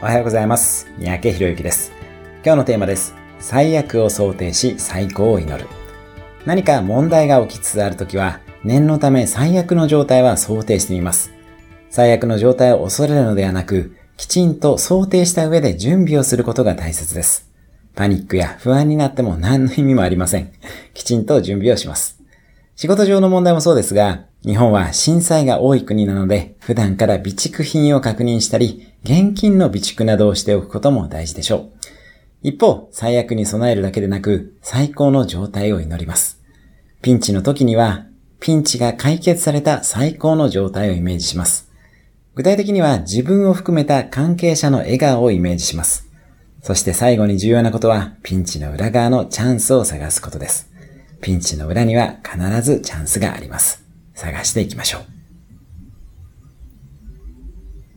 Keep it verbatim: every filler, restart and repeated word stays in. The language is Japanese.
おはようございます。三宅博之です。今日のテーマです。最悪を想定し最高を祈る。何か問題が起きつつあるときは、念のため最悪の状態は想定してみます。最悪の状態を恐れるのではなく、きちんと想定した上で準備をすることが大切です。パニックや不安になっても何の意味もありません。きちんと準備をします。仕事上の問題もそうですが、日本は震災が多い国なので、普段から備蓄品を確認したり、現金の備蓄などをしておくことも大事でしょう。一方、最悪に備えるだけでなく、最高の状態を祈ります。ピンチの時には、ピンチが解決された最高の状態をイメージします。具体的には自分を含めた関係者の笑顔をイメージします。そして最後に重要なことは、ピンチの裏側のチャンスを探すことです。ピンチの裏には必ずチャンスがあります。探していきましょう。